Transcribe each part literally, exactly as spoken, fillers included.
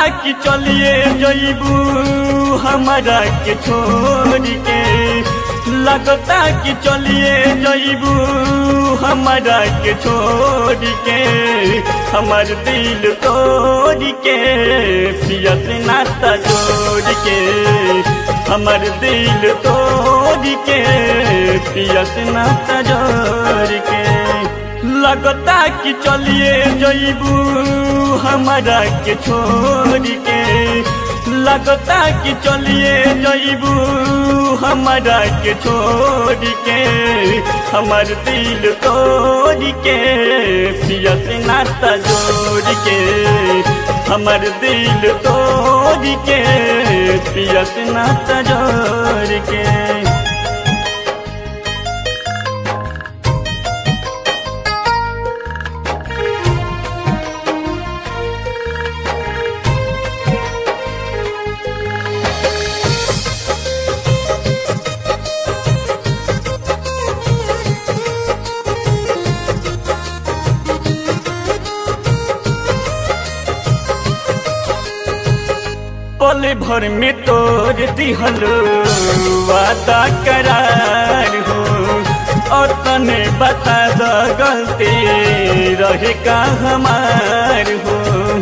कि चलिए जइबू हमारा के छोड़ के, लगता कि चलिए जइबू हमारा के छोड़ के, हमार दिल तोड़ के पिया से नाता जोड़ के, हमार दिल तोड़ के पिया से नाता जोड़ के। लगता कि चलिए जइबू हमारा के छोड़ के, लगता कि चलिए जइबू हमारा के छोड़ के, हमार दिल तोड़ के पिया से नाता जोड़ के, हमार दिल तोड़ के पिया से नाता जोड़ के। पल भर में तोड़ दिहलो वादा करार हो, और तने बता दो गलती रहे का हमार हो।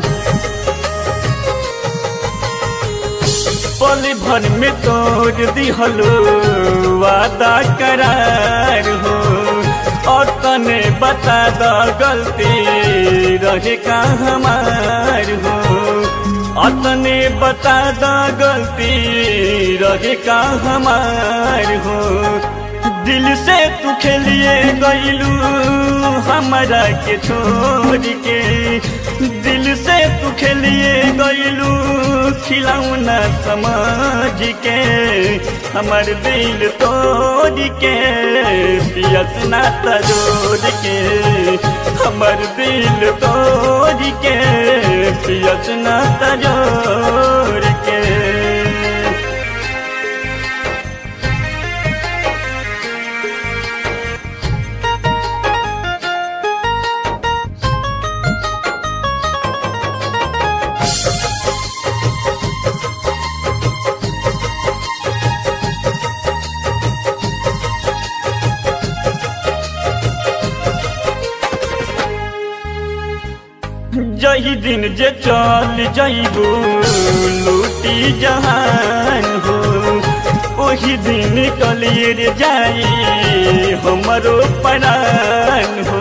पल भर में तोड़ दिहलो वादा करार हो, और तने बता दो गलती रहे का हमार हो। अतने बता दा गलती रहे का हमार हो, दिल से तू खेलिए गइलू हमारा के छोड़ के, दिल से तू खेलिए गइलू खिलौना समझ के, हमार दिल तोड़ के पिया से नाता जोड़ के, हमार दिल तोड़ के पिया से नाता जोड़ के। जही दिन जे चल जइबू लूटी जहान हो, ओही दिन कलियर जाई हमरो प्राण हो।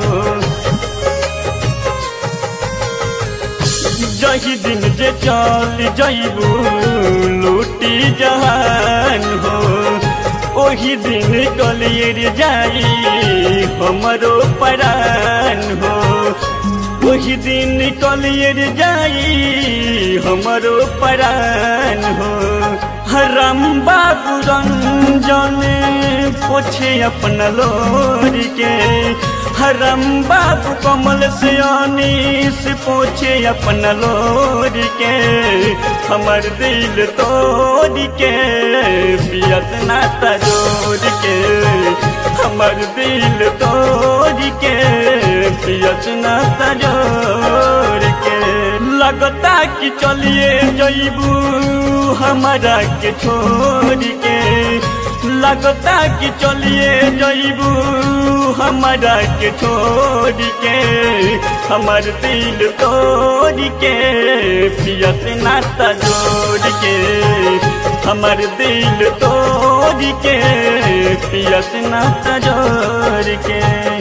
जही दिन जे चल जइबू लूटी जहान हो, ओही दिन कलियर जाई हमरो प्राण हो। वही दिन कलियर जाई हमरो प्राण हो। हरम बाबू रंजन पोछे अपना लोर के, हरम बाबू कमल से अनीस पोछे अपना लोर के, हमार दिल तोड़ के पिया से नाता जोड़ के, हमार दिल तोड़ के पिया से नाता जोड़ के। लगता कि चलिए जइबू हमारा के छोड़ के, लगता कि चलिए जइबू हमारा के छोड़ के, हमार दिल तोड़ के पिया से नाता जोड़ के, हमार दिल तोड़ के पिया से नाता जोड़ के।